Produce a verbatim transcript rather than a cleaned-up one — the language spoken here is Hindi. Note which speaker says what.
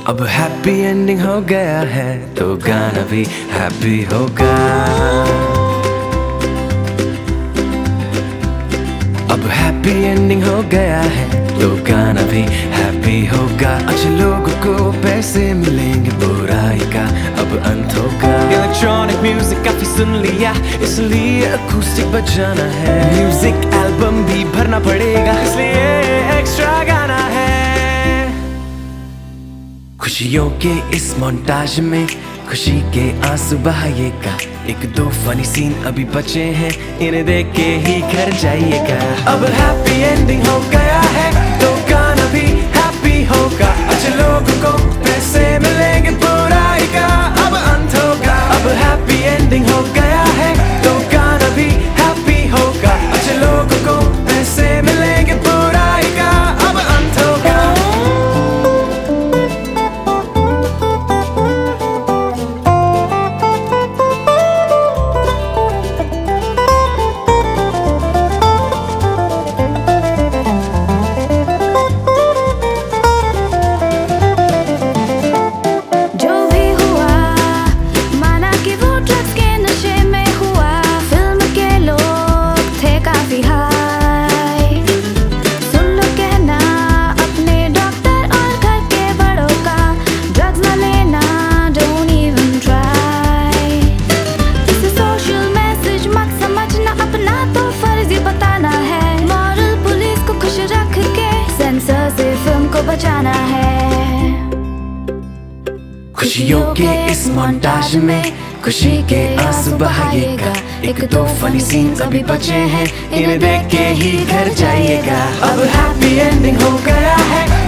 Speaker 1: अब हैप्पी एंडिंग हो गया है तो गाना भी हैप्पी होगा। अब हैप्पी एंडिंग हो गया है तो गाना भी हैप्पी होगा। अच्छे लोगों को पैसे मिलेंगे, बुराई का अब अंत होगा। इलेक्ट्रॉनिक म्यूजिक काफी सुन लिया, इसलिए अकूस्टिक बजाना है। म्यूजिक एल्बम भी भरना पड़ेगा, इसलिए एक्स्ट्रा गाना है। खुशियों के इस मोन्टाज में खुशी के आंसू बहाइएगा। एक दो फनी सीन अभी बचे हैं, इन्हें देख के ही घर जाइएगा। अब हैप्पी एंडिंग हो गया है तो गाना भी हैप्पी होगा। अच्छे लोगों को पैसे मिलेंगे, बुराई का अब अंत होगा। अब हैप्पी एंडिंग हो गया है तो गाना भी हैप्पी होगा। अच्छे लोगों को पैसे मिलेंगे, बुराई का अब अंत होगा।
Speaker 2: बचाना है।
Speaker 1: खुशियों के इस मोन्टाज में खुशी के आंसू बहाइएगा। एक दो फनी सीन्स अभी बचे हैं, इन्हें देख के ही घर जाइएगा। अब हैप्पी एंडिंग हो गया है